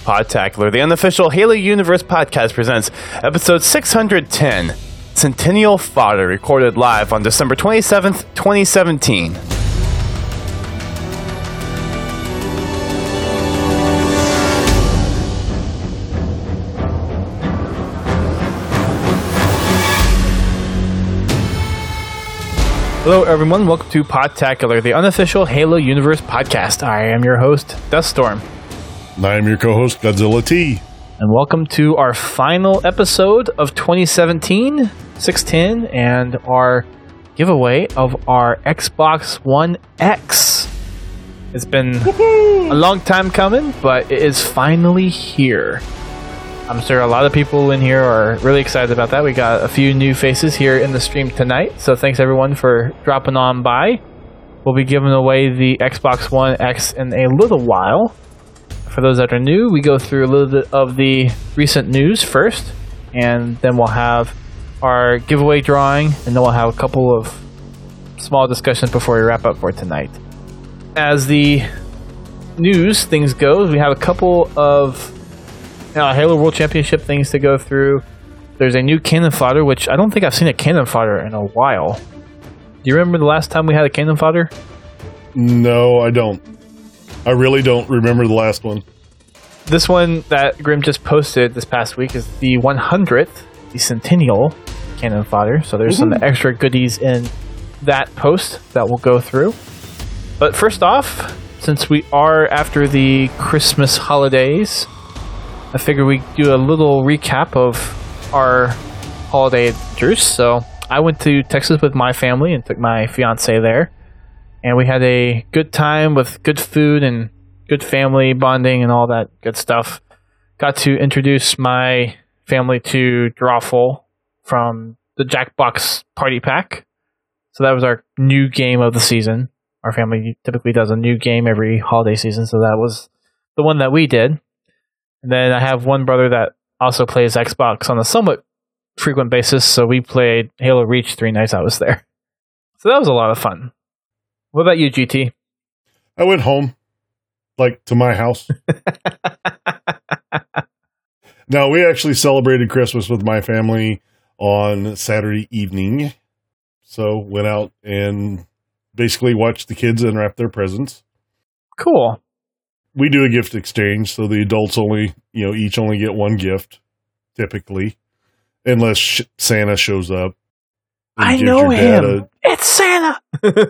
Podtacular. The unofficial Halo Universe podcast presents episode 610, Centennial Fodder, recorded live on December 27th, 2017. Hello everyone, welcome to Podtacular, the unofficial Halo Universe podcast. I am your host, Duststorm. And I am your co-host, Godzilla T. And welcome to our final episode of 2017, 610, and our giveaway of our Xbox One X. It's been a long time coming, but it is finally here. I'm sure a lot of people in here are really excited about that. We got a few new faces here in the stream tonight, so thanks everyone for dropping on by. We'll be giving away the Xbox One X in a little while. For those that are new, we go through a little bit of the recent news first, and then we'll have our giveaway drawing, and then we'll have a couple of small discussions before we wrap up for tonight. As the news things go, we have a couple of Halo World Championship things to go through. There's a new cannon fodder, which I don't think I've seen a cannon fodder in a while. Do you remember the last time we had a cannon fodder? No, I don't. I really don't remember the last one. This one that Grim just posted this past week is the 100th, the Centennial cannon fodder. So there's some extra goodies in that post that we'll go through. But first off, since we are after the Christmas holidays, I figured we'd do a little recap of our holiday adventures. So I went to Texas with my family and took my fiance there. And we had a good time with good food and good family bonding and all that good stuff. Got to introduce my family to Drawful from the Jackbox Party Pack. So that was our new game of the season. Our family typically does a new game every holiday season, so that was the one that we did. And then I have one brother that also plays Xbox on a somewhat frequent basis, so we played Halo Reach 3 nights I was there. So that was a lot of fun. What about you, GT? I went home, to my house. Now, we actually celebrated Christmas with my family on Saturday evening. So went out and basically watched the kids unwrap their presents. Cool. We do a gift exchange, so the adults each only get one gift, typically, unless Santa shows up. I know him. It's Santa.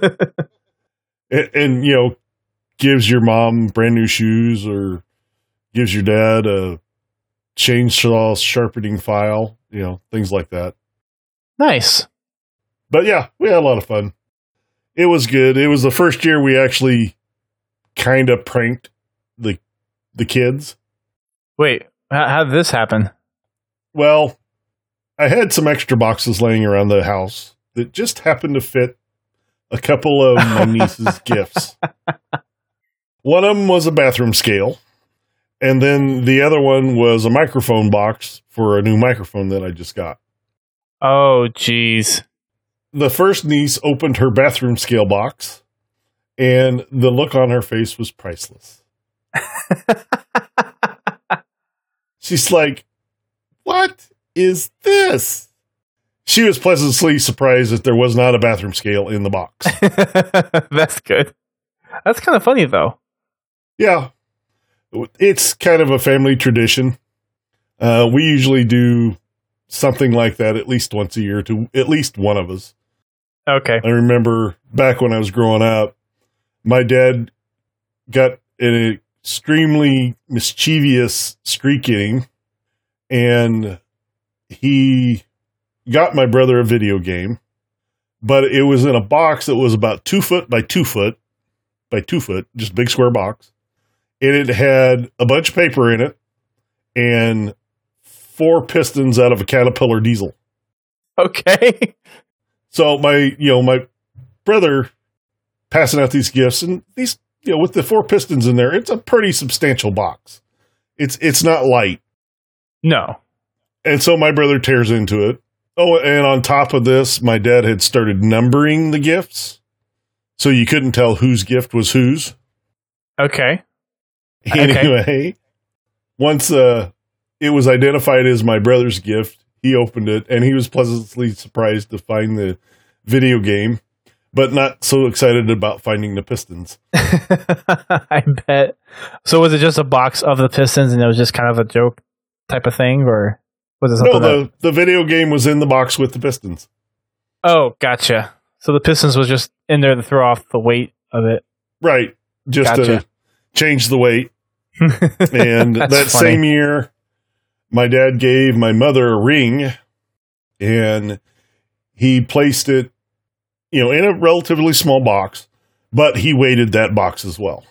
and gives your mom brand new shoes, or gives your dad a chainsaw sharpening file, things like that. Nice. But yeah, we had a lot of fun. It was good. It was the first year we actually kind of pranked the kids. Wait, how did this happen? Well, I had some extra boxes laying around the house that just happened to fit a couple of my niece's gifts. One of them was a bathroom scale, and then the other one was a microphone box for a new microphone that I just got. Oh, jeez. The first niece opened her bathroom scale box, and the look on her face was priceless. She's like, "What is this?" She was pleasantly surprised that there was not a bathroom scale in the box. That's good. That's kind of funny, though. Yeah. It's kind of a family tradition. We usually do something like that at least once a year to at least one of us. Okay. I remember back when I was growing up, my dad got an extremely mischievous streak in, and he got my brother a video game, but it was in a box that was about 2 foot by 2 foot by 2 foot, just a big square box. And it had a bunch of paper in it and 4 pistons out of a Caterpillar diesel. Okay. So my brother passing out these gifts, and these, with the 4 pistons in there, it's a pretty substantial box. It's not light. No. And so my brother tears into it. Oh, and on top of this, my dad had started numbering the gifts, so you couldn't tell whose gift was whose. Okay. Anyway, once it was identified as my brother's gift, he opened it, and he was pleasantly surprised to find the video game, but not so excited about finding the Pistons. I bet. So was it just a box of the Pistons, and it was just kind of a joke type of thing, or was it something? No, the video game was in the box with the Pistons. Oh, gotcha. So the Pistons was just in there to throw off the weight of it. Right. Just to change the weight. And that same year, my dad gave my mother a ring, and he placed it, in a relatively small box, but he weighted that box as well.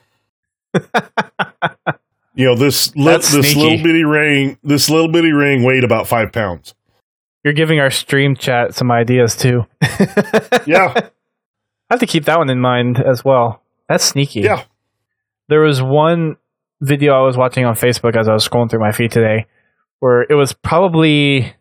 This little bitty ring weighed about 5 pounds. You're giving our stream chat some ideas too. Yeah. I have to keep that one in mind as well. That's sneaky. Yeah. There was one video I was watching on Facebook as I was scrolling through my feed today where it was probably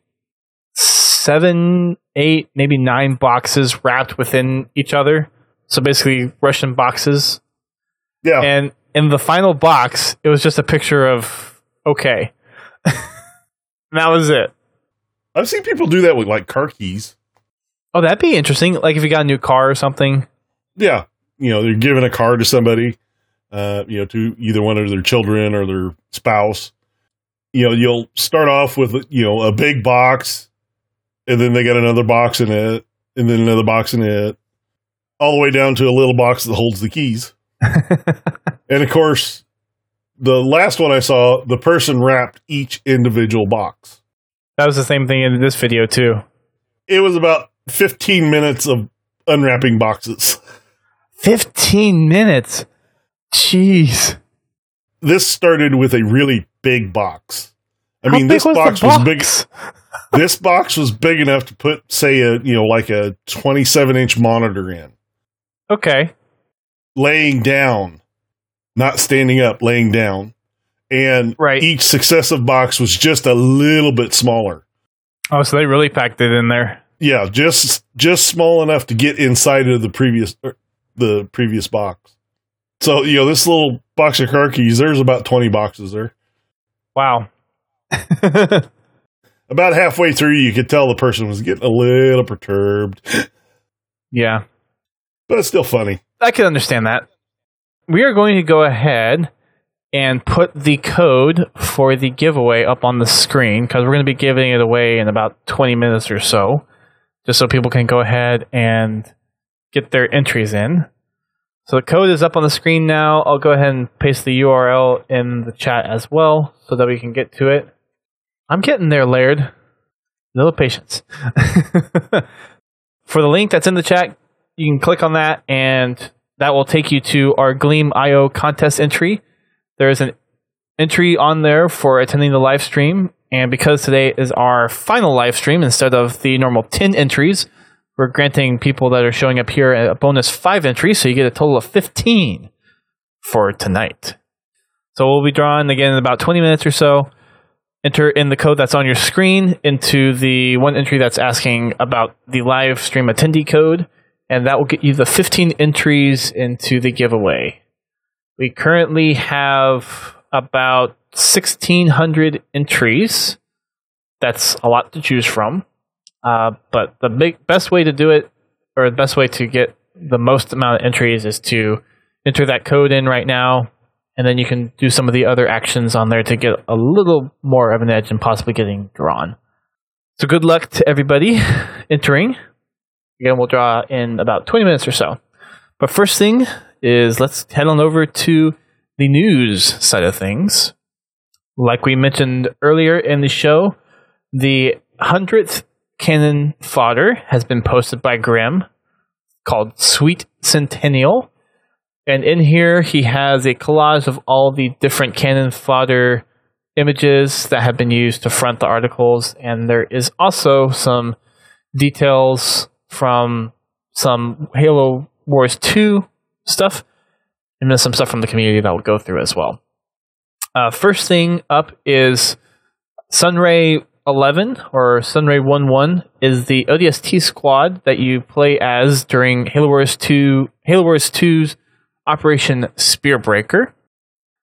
7, 8, maybe 9 boxes wrapped within each other. So basically Russian boxes. Yeah. And in the final box, it was just a picture of okay. That was it. I've seen people do that with like car keys. Oh, that'd be interesting. Like if you got a new car or something. Yeah. They're giving a car to somebody, to either one of their children or their spouse. You'll start off with, a big box, and then they got another box in it, and then another box in it, all the way down to a little box that holds the keys. And of course, the last one I saw, the person wrapped each individual box. That was the same thing in this video too. It was about 15 minutes of unwrapping boxes. 15 minutes? Jeez. This started with a really big box. This box was big. This box was big enough to put, say, a 27-inch monitor in. Okay. Laying down, not standing up, laying down. And each successive box was just a little bit smaller. Oh, so they really packed it in there. Yeah, just small enough to get inside of the previous box. So, this little box of car keys, there's about 20 boxes there. Wow. About halfway through, you could tell the person was getting a little perturbed. Yeah. But it's still funny. I can understand that. We are going to go ahead and put the code for the giveaway up on the screen because we're going to be giving it away in about 20 minutes or so, just so people can go ahead and get their entries in. So the code is up on the screen now. I'll go ahead and paste the URL in the chat as well so that we can get to it. I'm getting there, Laird. A little patience. For the link that's in the chat, you can click on that, and that will take you to our Gleam.io contest entry. There is an entry on there for attending the live stream, and because today is our final live stream, instead of the normal 10 entries, we're granting people that are showing up here a bonus 5 entries, so you get a total of 15 for tonight. So we'll be drawing again in about 20 minutes or so. Enter in the code that's on your screen into the one entry that's asking about the live stream attendee code, and that will get you the 15 entries into the giveaway. We currently have about 1,600 entries. That's a lot to choose from. But the best way to do it, or the best way to get the most amount of entries, is to enter that code in right now, and then you can do some of the other actions on there to get a little more of an edge and possibly getting drawn. So good luck to everybody entering. Again, we'll draw in about 20 minutes or so. But first thing is let's head on over to the news side of things. Like we mentioned earlier in the show, the 100th cannon fodder has been posted by Grim called Sweet Centennial. And in here, he has a collage of all the different cannon fodder images that have been used to front the articles. And there is also some details from some Halo Wars 2 stuff, and then some stuff from the community that we'll go through as well. First thing up is Sunray 11, or Sunray 11, is the ODST squad that you play as during Halo Wars 2's Operation Spearbreaker.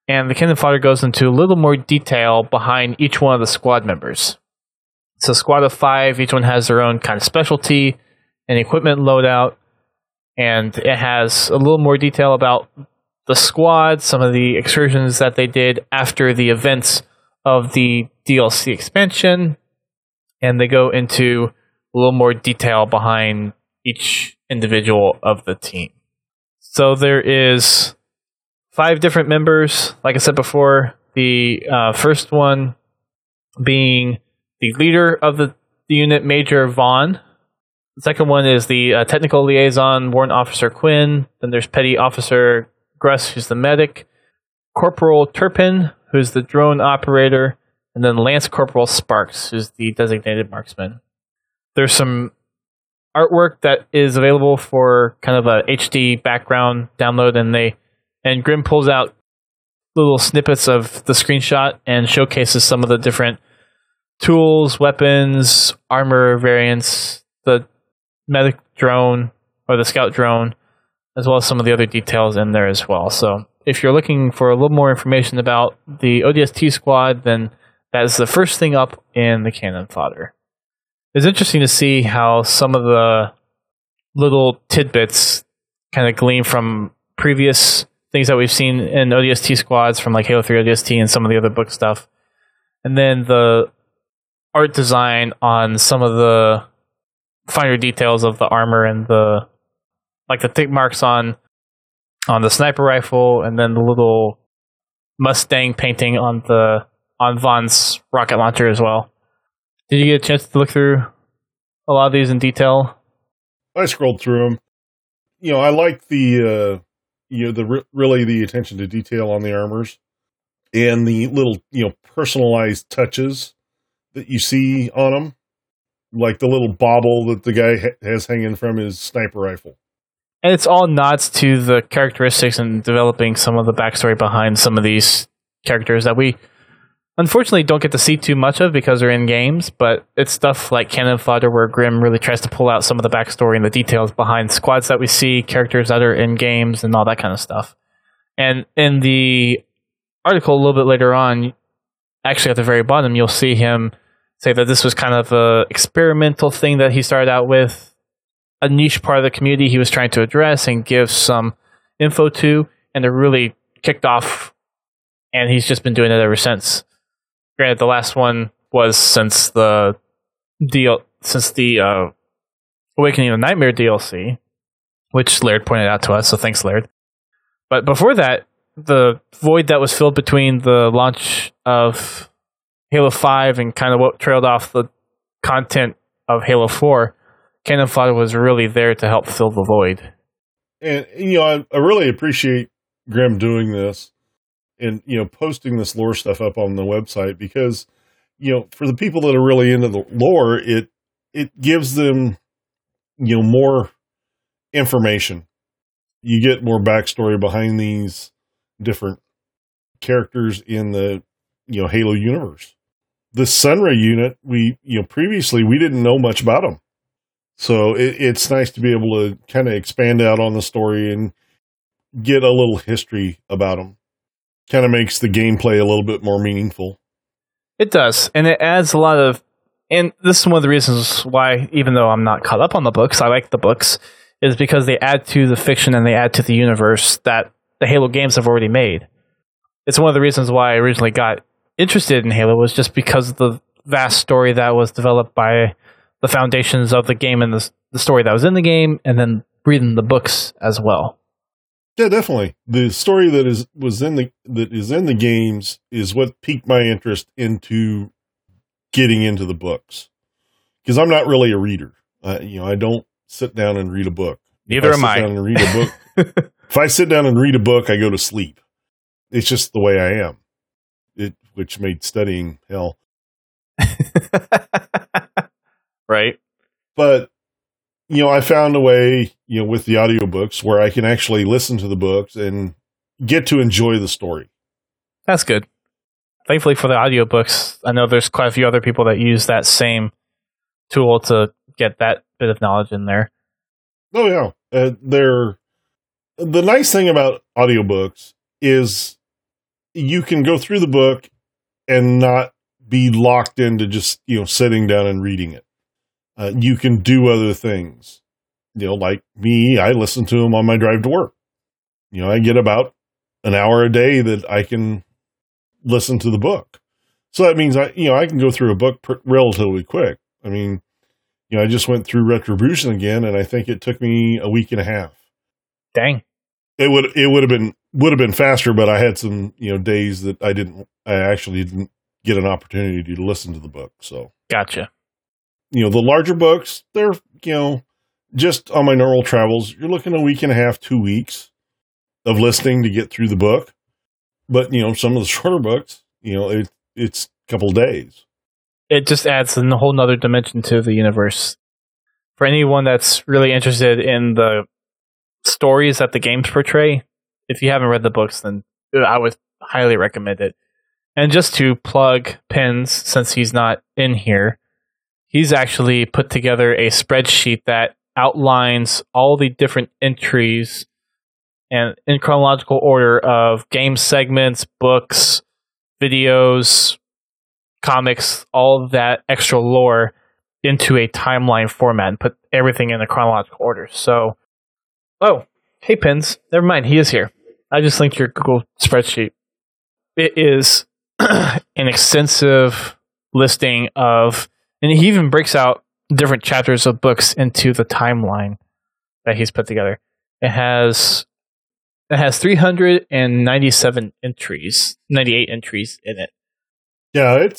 And the Cannon Fodder goes into a little more detail behind each one of the squad members. It's a squad of 5. Each one has their own kind of specialty and equipment loadout. And it has a little more detail about the squad, some of the excursions that they did after the events of the DLC expansion. And they go into a little more detail behind each individual of the team. So there is 5 different members, like I said before. The first one being the leader of the unit, Major Vaughn. The second one is the technical liaison, Warrant Officer Quinn. Then there's Petty Officer Gruss, who's the medic. Corporal Turpin, who's the drone operator. And then Lance Corporal Sparks, who's the designated marksman. There's some artwork that is available for kind of a HD background download, and Grim pulls out little snippets of the screenshot and showcases some of the different tools, weapons, armor variants, the medic drone or the scout drone, as well as some of the other details in there as well. So if you're looking for a little more information about the ODST squad, then that is the first thing up in the Cannon Fodder. It's interesting to see how some of the little tidbits kind of glean from previous things that we've seen in ODST squads from like Halo 3 ODST and some of the other book stuff. And then the art design on some of the finer details of the armor and the thick marks on the sniper rifle, and then the little Mustang painting on Vaughn's rocket launcher as well. Did you get a chance to look through a lot of these in detail? I scrolled through them. I like the the attention to detail on the armors and the little, personalized touches that you see on them, like the little bauble that the guy has hanging from his sniper rifle. And it's all nods to the characteristics and developing some of the backstory behind some of these characters that we unfortunately don't get to see too much of because they're in games, but it's stuff like Cannon Fodder where Grim really tries to pull out some of the backstory and the details behind squads that we see, characters that are in games, and all that kind of stuff. And in the article a little bit later on, actually at the very bottom, you'll see him say that this was kind of an experimental thing that he started out with, a niche part of the community he was trying to address and give some info to, and it really kicked off, and he's just been doing it ever since. Granted, the last one was since the Awakening of Nightmare DLC, which Laird pointed out to us, so thanks, Laird. But before that, the void that was filled between the launch of Halo 5 and kind of what trailed off the content of Halo 4, Cannon Fodder was really there to help fill the void. And, I really appreciate Grim doing this and, posting this lore stuff up on the website because, for the people that are really into the lore, it gives them, more information. You get more backstory behind these different characters in the, Halo universe. The Sunray unit, previously we didn't know much about them. So it's nice to be able to kind of expand out on the story and get a little history about them. Kind of makes the gameplay a little bit more meaningful. It does, and it adds a lot of... And this is one of the reasons why, even though I'm not caught up on the books, I like the books, is because they add to the fiction and they add to the universe that the Halo games have already made. It's one of the reasons why I originally got interested in Halo, was just because of the vast story that was developed by the foundations of the game and the story that was in the game, and then reading the books as well. Yeah, definitely. The story that is in the games is what piqued my interest into getting into the books. Because I'm not really a reader. I don't sit down and read a book. Neither am I. If I sit down and read a book, I go to sleep. It's just the way I am. Which made studying hell. Right. But, I found a way, with the audiobooks where I can actually listen to the books and get to enjoy the story. That's good. Thankfully for the audiobooks, I know there's quite a few other people that use that same tool to get that bit of knowledge in there. Oh, yeah. The nice thing about audiobooks is you can go through the book and not be locked into just, sitting down and reading it. You can do other things. Like me, I listen to them on my drive to work. I get about an hour a day that I can listen to the book. So that means I can go through a book relatively quick. I mean, I just went through Retribution again, and I think it took me a week and a half. Dang. It would have been faster, but I had some, days that I actually didn't get an opportunity to listen to the book. So gotcha. The larger books, they're, just on my normal travels, you're looking at a week and a half, 2 weeks of listening to get through the book. But, some of the shorter books, it's a couple of days. It just adds a whole nother dimension to the universe. For anyone that's really interested in the stories that the games portray, if you haven't read the books, then I would highly recommend it. And just to plug Pins, since he's not in here, he's actually put together a spreadsheet that outlines all the different entries and in chronological order of game segments, books, videos, comics, all of that extra lore into a timeline format and put everything in a chronological order. So, hey Pins, never mind, he is here. I just linked your Google spreadsheet. It is an extensive listing of, and he even breaks out different chapters of books into the timeline that he's put together. It has 397 entries, 98 entries in it. Yeah, it's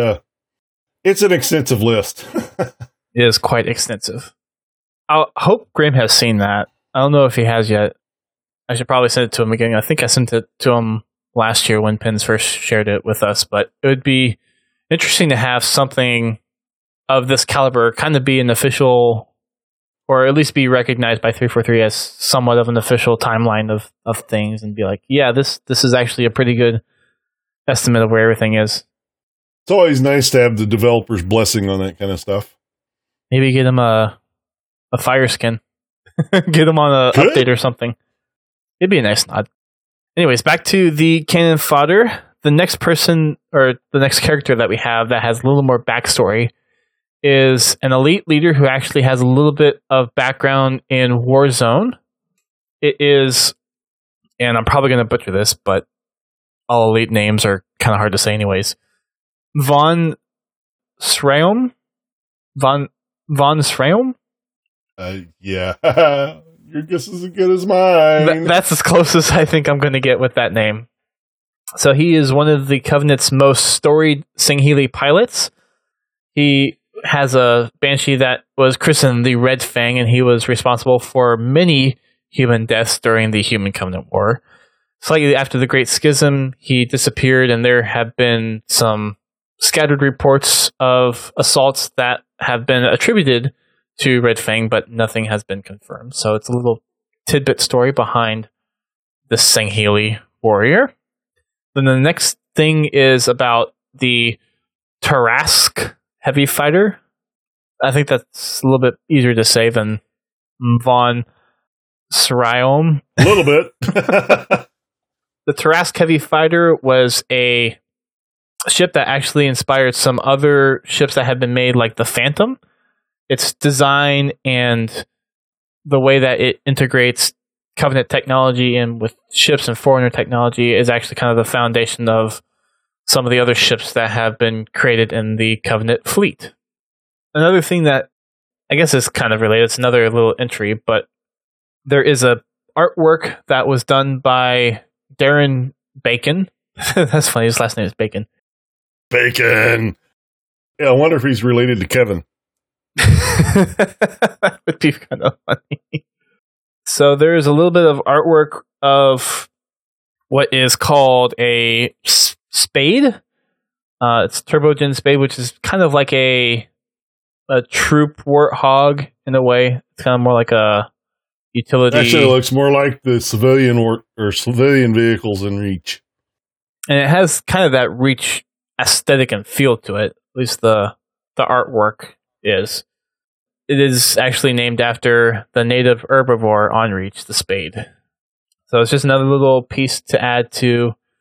an extensive list. It is quite extensive. I hope Graham has seen that. I don't know if he has yet. I should probably send it to him again. I think I sent it to him last year when Pins first shared it with us, but it would be interesting to have something of this caliber kind of be an official, or at least be recognized by 343 as somewhat of an official timeline of things, and be like, yeah, this is actually a pretty good estimate of where everything is. It's always nice to have the developer's blessing on that kind of stuff. Maybe get him a fire skin. Get him on an update or something. It'd be a nice nod. Anyways, back to the cannon fodder. The next person, or the next character that we have that has a little more backstory, is an elite leader who actually has a little bit of background in Warzone. It is, and I'm probably going to butcher this, but all elite names are kind of hard to say anyways. Von Schraum? Von Schraum? Yeah. Your guess is as good as mine. That's as close as I think I'm going to get with that name. So he is one of the Covenant's most storied Sangheili pilots. He has a Banshee that was christened the Red Fang, and he was responsible for many human deaths during the Human Covenant War. Slightly after the Great Schism, he disappeared, and there have been some scattered reports of assaults that have been attributed to Red Fang, but nothing has been confirmed. So it's a little tidbit story behind the Sangheili warrior. Then the next thing is about the Tarrasque heavy fighter. I think that's a little bit easier to say than Von Schraum. A little bit. The Tarrasque heavy fighter was a ship that actually inspired some other ships that have been made, like the Phantom. Its design and the way that it integrates Covenant technology in with ships and Forerunner technology is actually kind of the foundation of some of the other ships that have been created in the Covenant fleet. Another thing that I guess is kind of related, it's another little entry, but there is a artwork that was done by Darren Bacon. That's funny, his last name is Bacon. Bacon! Yeah, I wonder if he's related to Kevin. That would be kind of funny. So there's a little bit of artwork of what is called a spade. It's Turbogen Spade, which is kind of like a troop warthog in a way. It's kind of more like a utility. Actually, it looks more like the civilian or civilian vehicles in Reach. And it has kind of that Reach aesthetic and feel to it. At least the artwork is. It is actually named after the native herbivore on Reach, the spade. So it's just another little piece to add to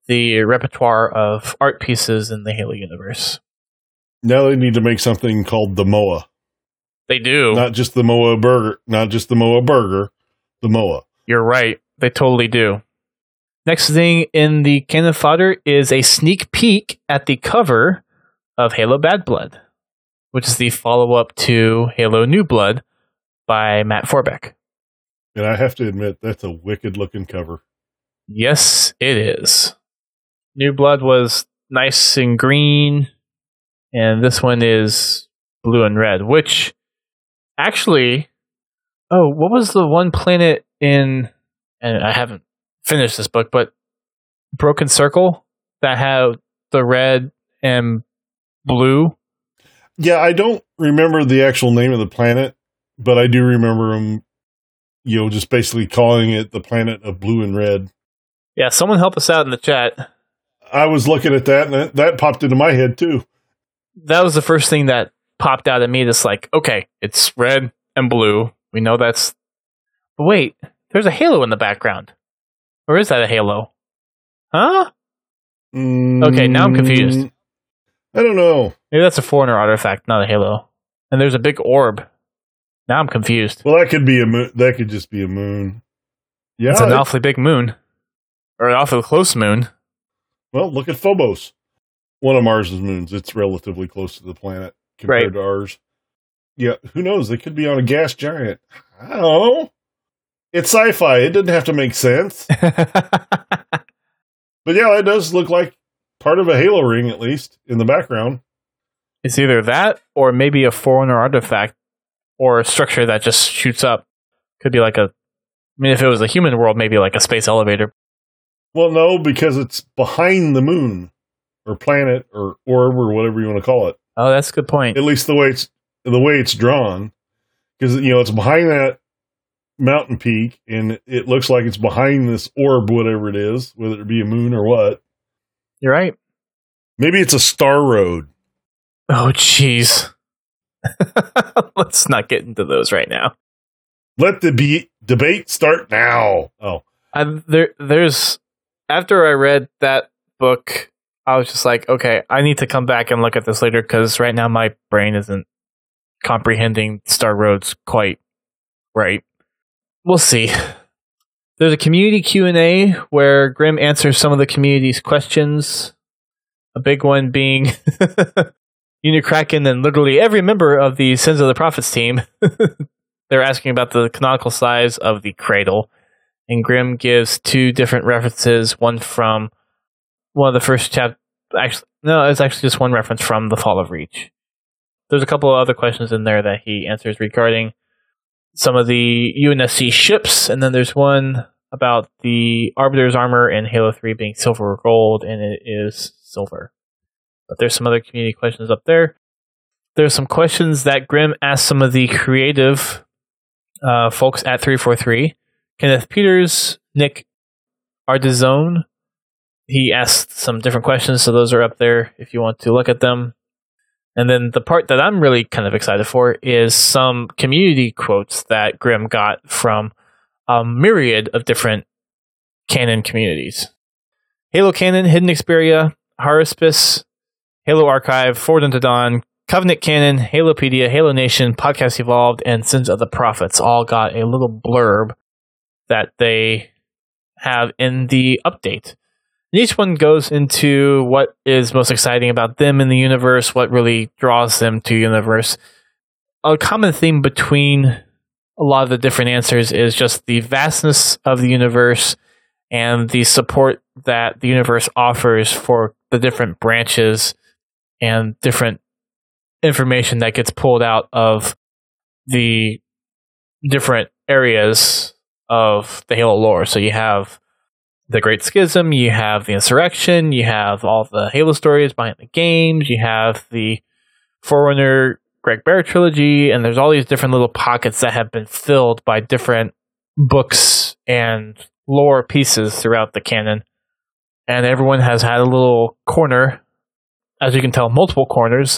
the repertoire of art pieces in the Halo universe. Now they need to make something called the MOA. They do. Not just the MOA burger, the MOA. You're right. They totally do. Next thing in the cannon fodder is a sneak peek at the cover of Halo Bad Blood, which is the follow-up to Halo New Blood by Matt Forbeck. And I have to admit, that's a wicked-looking cover. Yes, it is. New Blood was nice and green, and this one is blue and red, which actually... Oh, what was the one planet in... And I haven't finished this book, but Broken Circle that had the red and blue? Yeah, I don't remember the actual name of the planet, but I do remember them, just basically calling it the planet of blue and red. Yeah, someone help us out in the chat. I was looking at that, and that popped into my head, too. That was the first thing that popped out at me. That's like, okay, it's red and blue. We know that's... But wait, there's a halo in the background. Or is that a halo? Huh? Okay, now I'm confused. I don't know. Maybe that's a Foreigner artifact, not a halo. And there's a big orb. Now I'm confused. Well, that could be a moon. That could just be a moon. Yeah, it's an awfully big moon. Or an awfully close moon. Well, look at Phobos. One of Mars's moons. It's relatively close to the planet compared to ours. Yeah, who knows? They could be on a gas giant. I don't know. It's sci-fi. It doesn't have to make sense. But yeah, it does look like part of a halo ring, at least, in the background. It's either that or maybe a Foreigner artifact or a structure that just shoots up. Could be like if it was a human world, maybe like a space elevator. Well, no, because it's behind the moon or planet or orb or whatever you want to call it. Oh, that's a good point. At least the way it's drawn. Because, it's behind that mountain peak, and it looks like it's behind this orb, whatever it is, whether it be a moon or what. You're right. Maybe it's a star road. Oh, jeez. Let's not get into those right now. Let the debate start now. Oh, there's after I read that book, I was just like, okay, I need to come back and look at this later because right now my brain isn't comprehending star roads quite right. We'll see. There's a community Q&A where Grim answers some of the community's questions. A big one being Unicraken and literally every member of the Sins of the Prophets team. They're asking about the canonical size of the cradle. And Grim gives two different references. One from one of the first chapters. Actually, no, it's actually just one reference from The Fall of Reach. There's a couple of other questions in there that he answers regarding some of the UNSC ships, and then there's one about the Arbiter's armor in Halo 3 being silver or gold, and it is silver. But there's some other community questions up there. There's some questions that Grim asked some of the creative folks at 343. Kenneth Peters, Nick Ardizone. He asked some different questions, so those are up there if you want to look at them. And then the part that I'm really kind of excited for is some community quotes that Grim got from a myriad of different canon communities. Halo Canon, Hidden Xperia, Haruspis, Halo Archive, Forward Unto Dawn, Covenant Canon, Halopedia, Halo Nation, Podcast Evolved, and Sins of the Prophets all got a little blurb that they have in the update. And each one goes into what is most exciting about them in the universe, what really draws them to the universe. A common theme between a lot of the different answers is just the vastness of the universe and the support that the universe offers for the different branches and different information that gets pulled out of the different areas of the Halo lore. So you have the Great Schism, you have the Insurrection, you have all the Halo stories behind the games, you have the Forerunner Greg Bear trilogy, and there's all these different little pockets that have been filled by different books and lore pieces throughout the canon. And everyone has had a little corner, as you can tell, multiple corners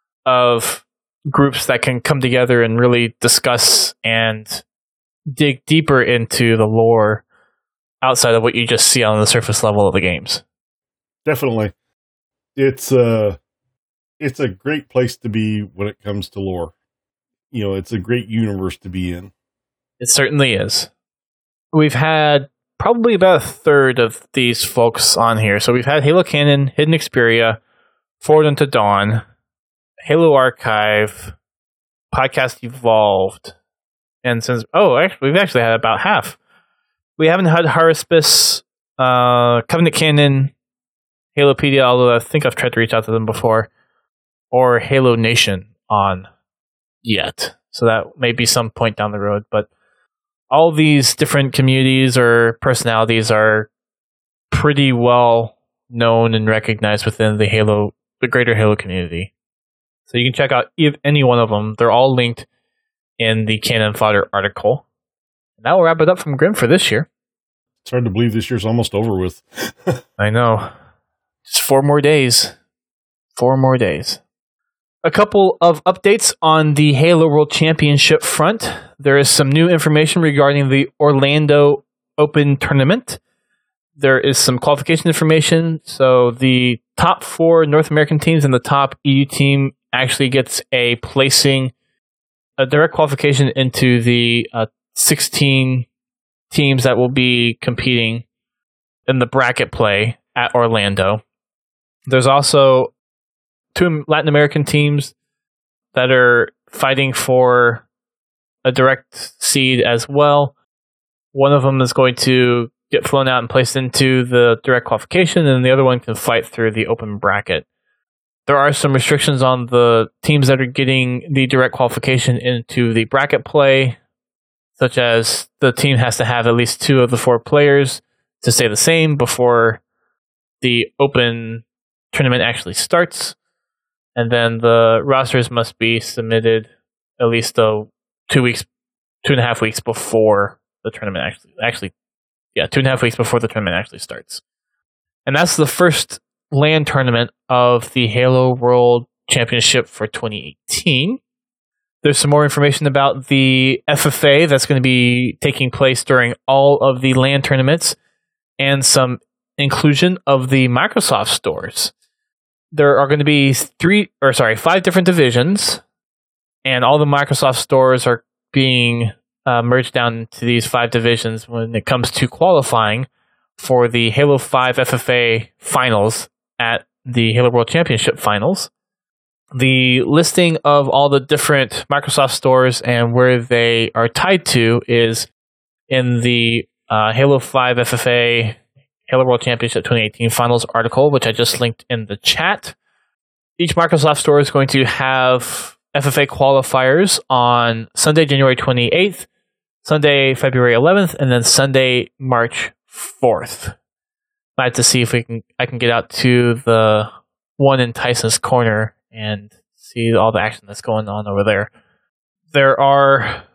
of groups that can come together and really discuss and dig deeper into the lore outside of what you just see on the surface level of the games. Definitely. It's a great place to be when it comes to lore. It's a great universe to be in. It certainly is. We've had probably about a third of these folks on here. So we've had Halo Canon, Hidden Xperia, Forward Unto Dawn, Halo Archive, Podcast Evolved, and we've actually had about half. We haven't had Haruspice, Covenant Canon, Halopedia, although I think I've tried to reach out to them before, or Halo Nation on yet. So that may be some point down the road. But all these different communities or personalities are pretty well known and recognized within the greater Halo community. So you can check out any one of them. They're all linked in the Cannon Fodder article. And that will wrap it up from Grim for this year. It's hard to believe this year's almost over with. I know. Just 4 more days. 4 more days. A couple of updates on the Halo World Championship front. There is some new information regarding the Orlando Open Tournament. There is some qualification information. So the top 4 North American teams and the top EU team actually gets a direct qualification into the 16 teams that will be competing in the bracket play at Orlando. There's also 2 Latin American teams that are fighting for a direct seed as well. One of them is going to get flown out and placed into the direct qualification, and the other one can fight through the open bracket. There are some restrictions on the teams that are getting the direct qualification into the bracket play, such as the team has to have at least 2 of the 4 players to stay the same before the open tournament actually starts. And then the rosters must be submitted at least 2.5 weeks before the tournament 2.5 weeks before the tournament actually starts. And that's the first LAN tournament of the Halo World Championship for 2018. There's some more information about the FFA that's going to be taking place during all of the LAN tournaments and some inclusion of the Microsoft stores. There are going to be 5 different divisions, and all the Microsoft stores are being merged down into these 5 divisions when it comes to qualifying for the Halo 5 FFA finals at the Halo World Championship finals. The listing of all the different Microsoft stores and where they are tied to is in the Halo 5 FFA Halo World Championship 2018 finals article, which I just linked in the chat. Each Microsoft store is going to have FFA qualifiers on Sunday, January 28th, Sunday, February 11th, and then Sunday, March 4th. I have to see if I can get out to the one in Tyson's Corner and see all the action that's going on over there. There are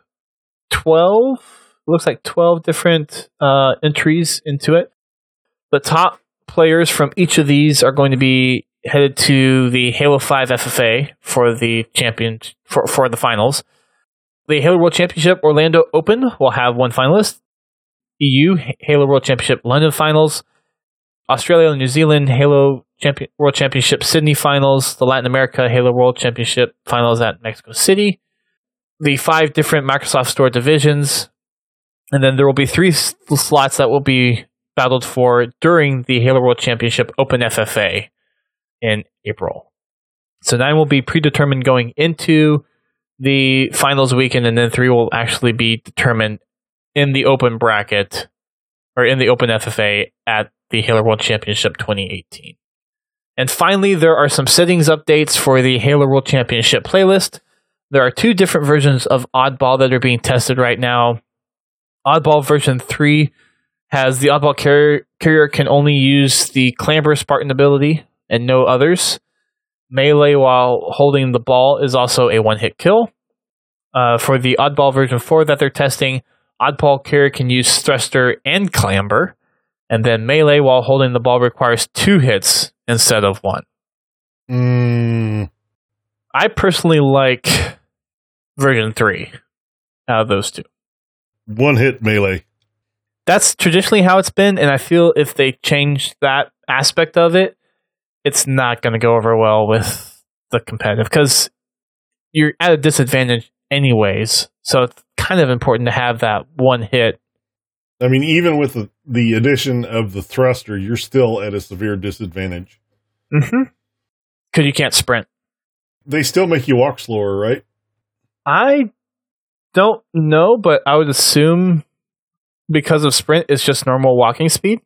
12 different entries into it. The top players from each of these are going to be headed to the Halo 5 FFA for the for the finals. The Halo World Championship Orlando Open will have 1 finalist. EU Halo World Championship London Finals. Australia and New Zealand Halo World Championship Sydney Finals. The Latin America Halo World Championship Finals at Mexico City. The 5 different Microsoft Store divisions. And then there will be 3 slots that will be battled for during the Halo World Championship Open FFA in April. So 9 will be predetermined going into the finals weekend, and then 3 will actually be determined in the open bracket or in the open FFA at the Halo World Championship 2018. And finally, there are some settings updates for the Halo World Championship playlist. There are 2 different versions of Oddball that are being tested right now. Oddball version 3 has the Oddball carrier can only use the Clamber Spartan ability and no others. Melee while holding the ball is also a 1-hit kill. For the Oddball version 4 that they're testing, Oddball carrier can use Thruster and Clamber, and then Melee while holding the ball requires 2 hits instead of 1. I personally like version 3 out of those 2. 1-hit Melee. That's traditionally how it's been, and I feel if they change that aspect of it, it's not going to go over well with the competitive because you're at a disadvantage anyways. So it's kind of important to have that one hit. I mean, even with the addition of the thruster, you're still at a severe disadvantage. Mm-hmm. Because you can't sprint. They still make you walk slower, right? I don't know, but I would assume because of sprint, it's just normal walking speed.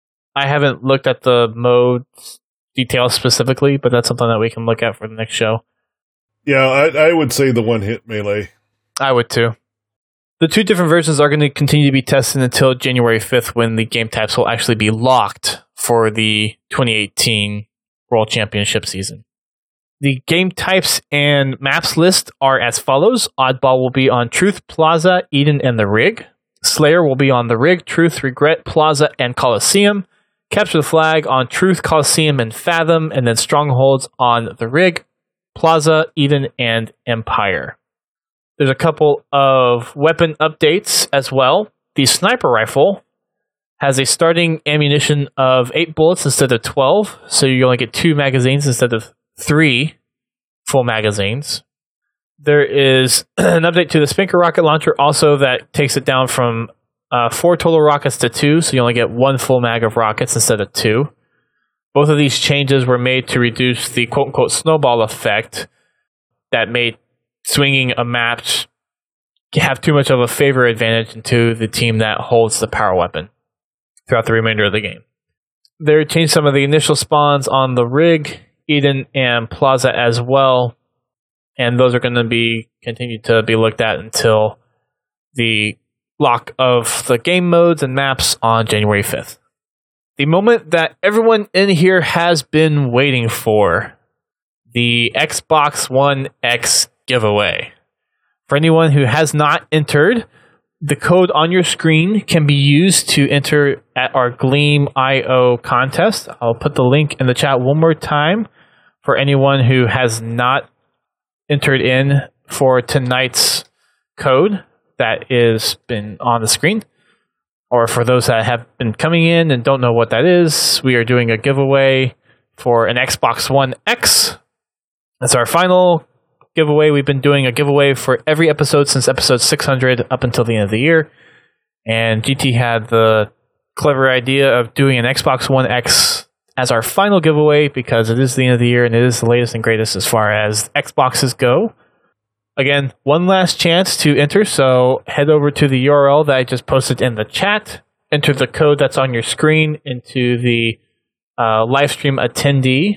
I haven't looked at the mode details specifically, but that's something that we can look at for the next show. Yeah, I would say the one-hit melee. I would too. The two different versions are going to continue to be tested until January 5th when the game types will actually be locked for the 2018 World Championship season. The game types and maps list are as follows. Oddball will be on Truth, Plaza, Eden, and the Rig. Slayer will be on the Rig, Truth, Regret, Plaza, and Coliseum. Capture the Flag on Truth, Coliseum, and Fathom, and then Strongholds on the Rig, Plaza, Eden, and Empire. There's a couple of weapon updates as well. The sniper rifle has a starting ammunition of 8 bullets instead of 12, so you only get 2 magazines instead of 3 full magazines. There is an update to the Spinker rocket launcher also that takes it down from 4 total rockets to 2, so you only get 1 full mag of rockets instead of 2. Both of these changes were made to reduce the quote-unquote snowball effect that made swinging a match have too much of a favor advantage into the team that holds the power weapon throughout the remainder of the game. They changed some of the initial spawns on the Rig, Eden, and Plaza as well, and those are going to be continued to be looked at until the lock of the game modes and maps on January 5th. The moment that everyone in here has been waiting for, the Xbox One X giveaway. For anyone who has not entered, the code on your screen can be used to enter at our Gleam.io contest. I'll put the link in the chat one more time for anyone who has not entered in for tonight's code that is been on the screen. Or for those that have been coming in and don't know what that is, we are doing a giveaway for an Xbox One X. That's our final giveaway. We've been doing a giveaway for every episode since episode 600 up until the end of the year. And GT had the clever idea of doing an Xbox One X as our final giveaway because it is the end of the year and it is the latest and greatest as far as Xboxes go. Again, one last chance to enter, so head over to the URL that I just posted in the chat. Enter the code that's on your screen into the live stream attendee,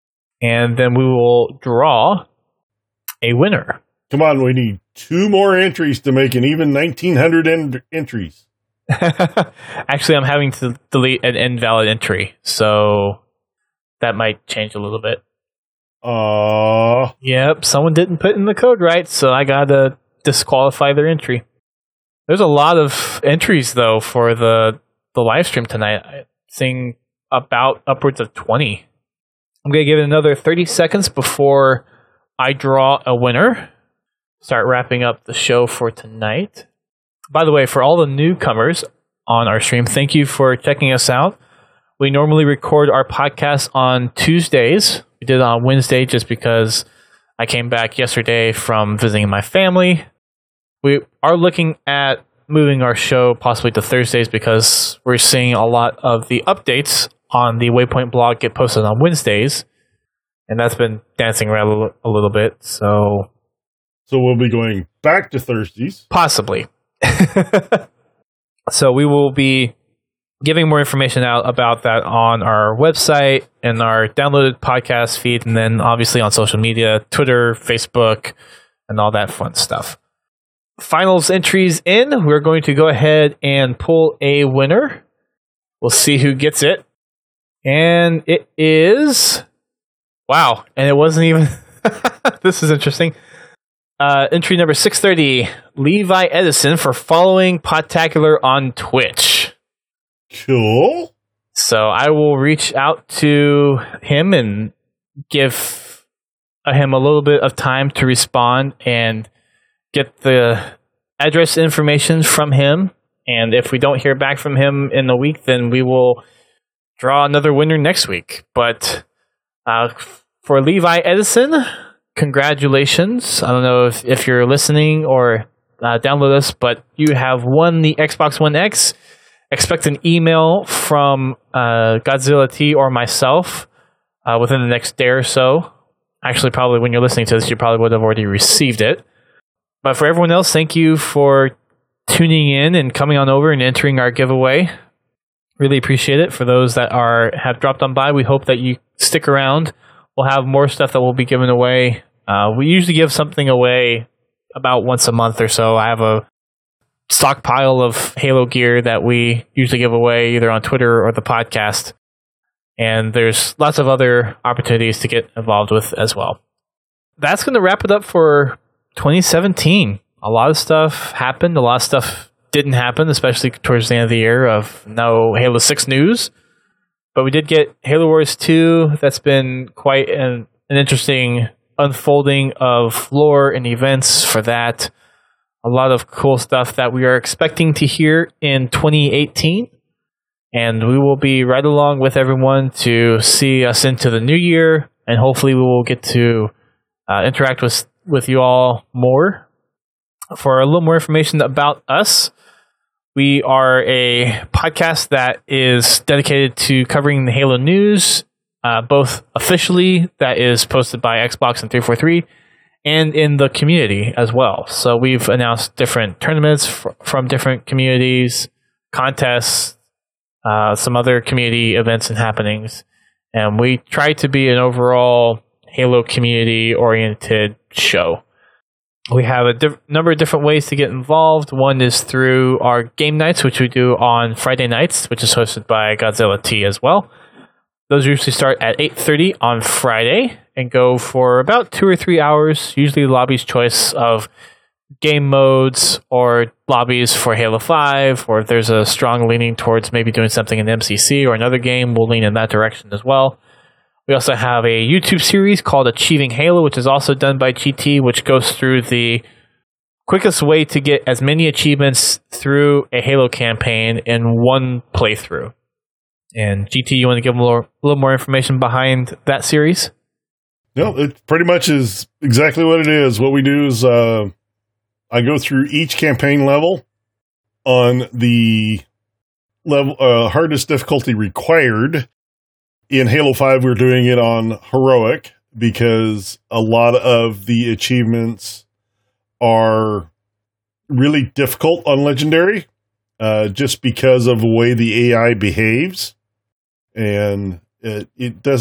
and then we will draw a winner. Come on, we need 2 more entries to make an even 1,900 entries. Actually, I'm having to delete an invalid entry, so that might change a little bit. Yep, someone didn't put in the code right, so I gotta disqualify their entry. There's a lot of entries, though, for the live stream tonight. I'm seeing about upwards of 20. I'm gonna give it another 30 seconds before I draw a winner. Start wrapping up the show for tonight. By the way, for all the newcomers on our stream, thank you for checking us out. We normally record our podcast on Tuesdays. We did it on Wednesday just because I came back yesterday from visiting my family. We are looking at moving our show possibly to Thursdays because we're seeing a lot of the updates on the Waypoint blog get posted on Wednesdays. And that's been dancing around a little bit. So we'll be going back to Thursdays. Possibly. So we will be giving more information out about that on our website and our downloaded podcast feed, and then obviously on social media, Twitter, Facebook, and all that fun stuff. Finals entries in. We're going to go ahead and pull a winner. We'll see who gets it. And it is... Wow. And it wasn't even... This is interesting. Entry number 630, Levi Edison, for following Podtacular on Twitch. Cool. So I will reach out to him and give him a little bit of time to respond and get the address information from him. And if we don't hear back from him in a week, then we will draw another winner next week. But For Levi Edison, congratulations. I don't know if you're listening or download this, but you have won the Xbox One X. Expect an email from Godzilla T or myself within the next day or so. Actually, probably when you're listening to this, you probably would have already received it. But for everyone else, thank you for tuning in and coming on over and entering our giveaway. Really appreciate it. For those that have dropped on by, we hope that you stick around. We'll have more stuff that we'll be giving away. We usually give something away about once a month or so. I have a stockpile of Halo gear that we usually give away either on Twitter or the podcast. And there's lots of other opportunities to get involved with as well. That's going to wrap it up for 2017. A lot of stuff happened. A lot of stuff didn't happen, especially towards the end of the year of no Halo 6 news. But we did get Halo Wars 2. That's been quite an interesting unfolding of lore and events for that. A lot of cool stuff that we are expecting to hear in 2018. And we will be right along with everyone to see us into the new year. And hopefully we will get to interact with you all more. For a little more information about us, we are a podcast that is dedicated to covering the Halo news, both officially, that is posted by Xbox and 343, and in the community as well. So we've announced different tournaments from different communities, contests, some other community events and happenings. And we try to be an overall Halo community-oriented show. We have a number of different ways to get involved. One is through our game nights, which we do on Friday nights, which is hosted by Godzilla T as well. Those usually start at 8:30 on Friday and go for about 2 or 3 hours, usually lobby's choice of game modes or lobbies for Halo 5, or if there's a strong leaning towards maybe doing something in MCC or another game, we'll lean in that direction as well. We also have a YouTube series called Achieving Halo, which is also done by GT, which goes through the quickest way to get as many achievements through a Halo campaign in one playthrough. And GT, you want to give them a little more information behind that series? No, it pretty much is exactly what it is. What we do is I go through each campaign level on the level hardest difficulty required. In Halo 5, we're doing it on Heroic because a lot of the achievements are really difficult on Legendary just because of the way the AI behaves. And it gets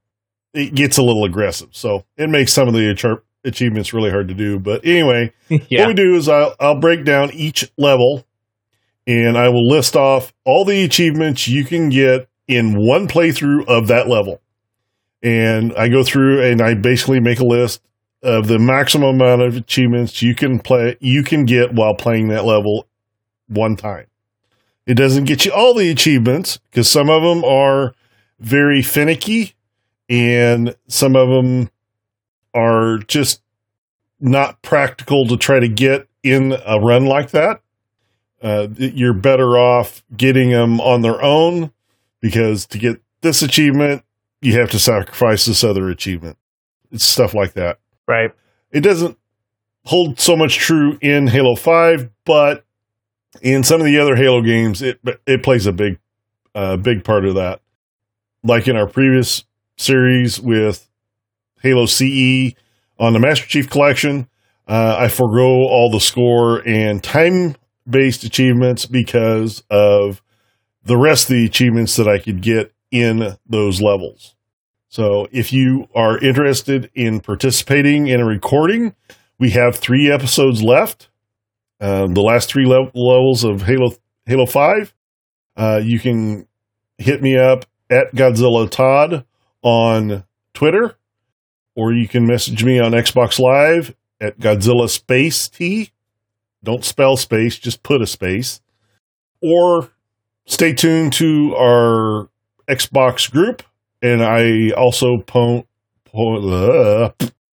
a little aggressive. So it makes some of the achievements really hard to do. But anyway, yeah. What we do is I'll break down each level and I will list off all the achievements you can get in one playthrough of that level. And I go through and I basically make a list of the maximum amount of achievements you can get while playing that level one time. It doesn't get you all the achievements because some of them are very finicky and some of them are just not practical to try to get in a run like that. You're better off getting them on their own, because to get this achievement, you have to sacrifice this other achievement. It's stuff like that. Right. It doesn't hold so much true in Halo 5, but in some of the other Halo games, it plays a big part of that. Like in our previous series with Halo CE on the Master Chief Collection, I forgo all the score and time-based achievements because of the rest of the achievements that I could get in those levels. So if you are interested in participating in a recording, we have 3 episodes left. The last 3 levels of Halo 5. You can hit me up at Godzilla Todd on Twitter, or you can message me on Xbox Live at Godzilla Space T. Don't spell space, just put a space. Or stay tuned to our Xbox group, and I also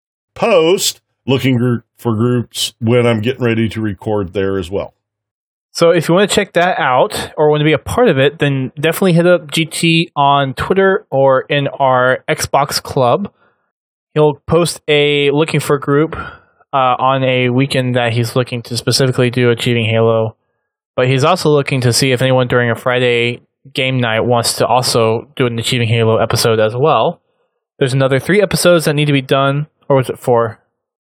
post looking for groups when I'm getting ready to record there as well. So if you want to check that out or want to be a part of it, then definitely hit up GT on Twitter or in our Xbox Club. He'll post a looking for group on a weekend that he's looking to specifically do Achieving Halo. But he's also looking to see if anyone during a Friday game night wants to also do an Achieving Halo episode as well. There's another 3 episodes that need to be done. Or was it 4?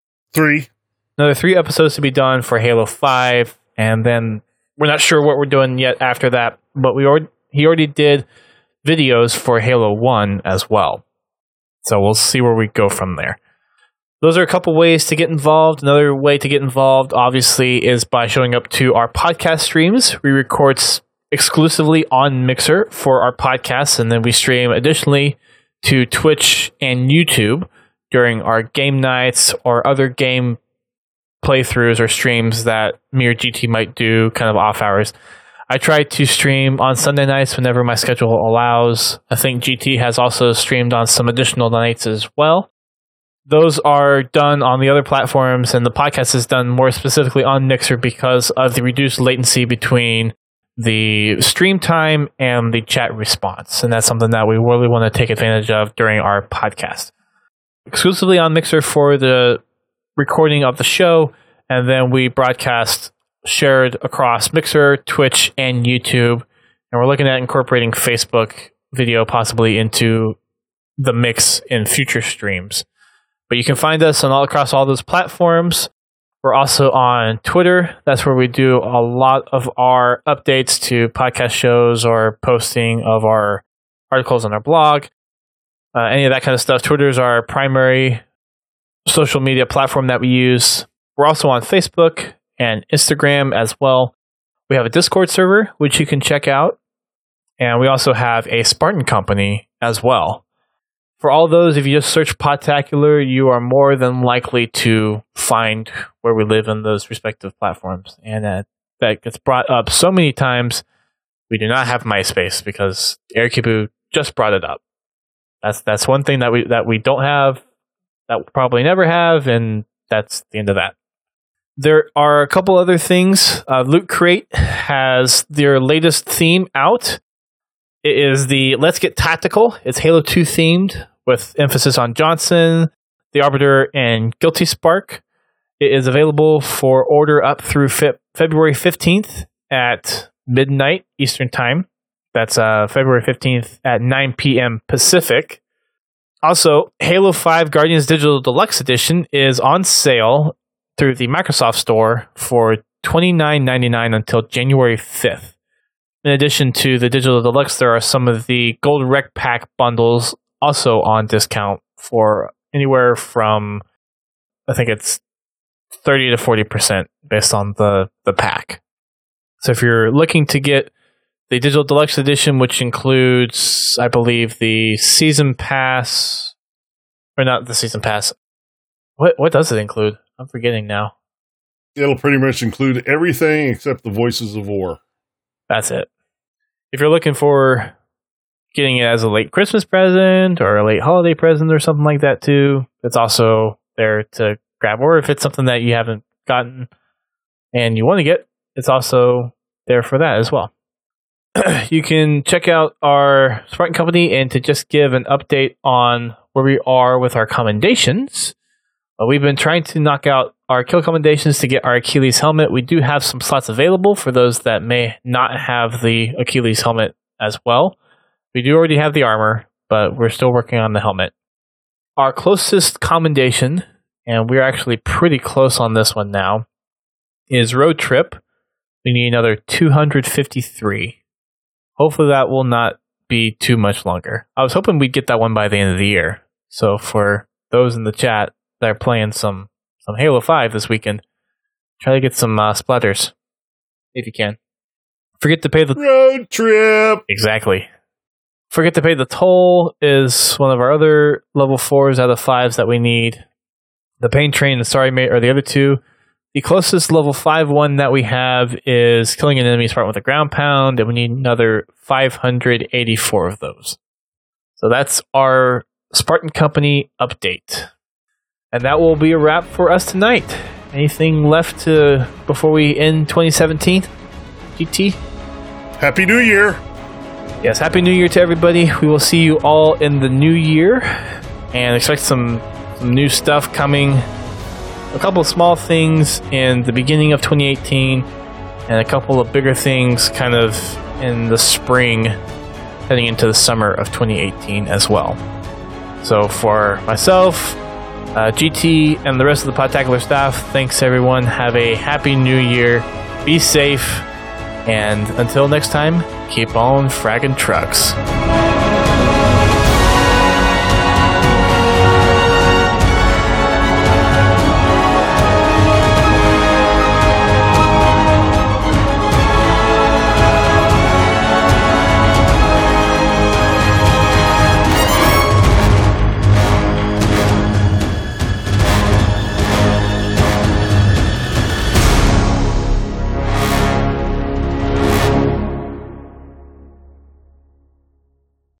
3. Another 3 episodes to be done for Halo 5. And then we're not sure what we're doing yet after that. But he already did videos for Halo 1 as well. So we'll see where we go from there. Those are a couple ways to get involved. Another way to get involved, obviously, is by showing up to our podcast streams. We record exclusively on Mixer for our podcasts, and then we stream additionally to Twitch and YouTube during our game nights or other game playthroughs or streams that me or GT might do kind of off hours. I try to stream on Sunday nights whenever my schedule allows. I think GT has also streamed on some additional nights as well. Those are done on the other platforms, and the podcast is done more specifically on Mixer because of the reduced latency between the stream time and the chat response. And that's something that we really want to take advantage of during our podcast. Exclusively on Mixer for the recording of the show, and then we broadcast shared across Mixer, Twitch, and YouTube. And we're looking at incorporating Facebook video possibly into the mix in future streams. But you can find us across all those platforms. We're also on Twitter. That's where we do a lot of our updates to podcast shows or posting of our articles on our blog. Any of that kind of stuff. Twitter is our primary social media platform that we use. We're also on Facebook and Instagram as well. We have a Discord server, which you can check out. And we also have a Spartan Company as well. For all those, if you just search Podtacular, you are more than likely to find where we live in those respective platforms. And that gets brought up so many times. We do not have MySpace because Airkibu just brought it up. That's one thing that we don't have, that we'll probably never have, and that's the end of that. There are a couple other things. Loot Crate has their latest theme out. It is the Let's Get Tactical. It's Halo 2 themed, with emphasis on Johnson, the Arbiter, and Guilty Spark. It is available for order up through February 15th at midnight Eastern Time. That's February 15th at 9 p.m. Pacific. Also, Halo 5 Guardians Digital Deluxe Edition is on sale through the Microsoft Store for $29.99 until January 5th. In addition to the Digital Deluxe, there are some of the Gold Rec Pack bundles also on discount for anywhere from, I think it's 30 to 40% based on the pack. So if you're looking to get the Digital Deluxe Edition, which includes, I believe, the Season Pass, or not the Season Pass. What does it include? I'm forgetting now. It'll pretty much include everything except the Voices of War. That's it. If you're looking for getting it as a late Christmas present or a late holiday present or something like that too, it's also there to grab. Or if it's something that you haven't gotten and you want to get, it's also there for that as well. You can check out our Spartan Company, and to just give an update on where we are with our commendations. We've been trying to knock out our kill commendations to get our Achilles helmet. We do have some slots available for those that may not have the Achilles helmet as well. We do already have the armor, but we're still working on the helmet. Our closest commendation, and we're actually pretty close on this one now, is Road Trip. We need another 253. Hopefully that will not be too much longer. I was hoping we'd get that one by the end of the year. So for those in the chat that are playing some Halo 5 this weekend, try to get some splatters if you can. Forget to pay the Road Trip. Exactly. Forget to pay the toll is one of our other level 4s out of 5s that we need. The Pain Train and the Sorry Mate are the other two. The closest level 5 one that we have is killing an enemy Spartan with a ground pound, and we need another 584 of those. So that's our Spartan Company update. And that will be a wrap for us tonight. Anything left before we end 2017? GT. Happy New Year! Yes, Happy New Year to everybody. We will see you all in the new year, and expect some new stuff coming. A couple of small things in the beginning of 2018, and a couple of bigger things kind of in the spring, heading into the summer of 2018 as well. So for myself, GT, and the rest of the Podtacular staff, thanks everyone. Have a happy new year. Be safe. And until next time, keep on fragging trucks.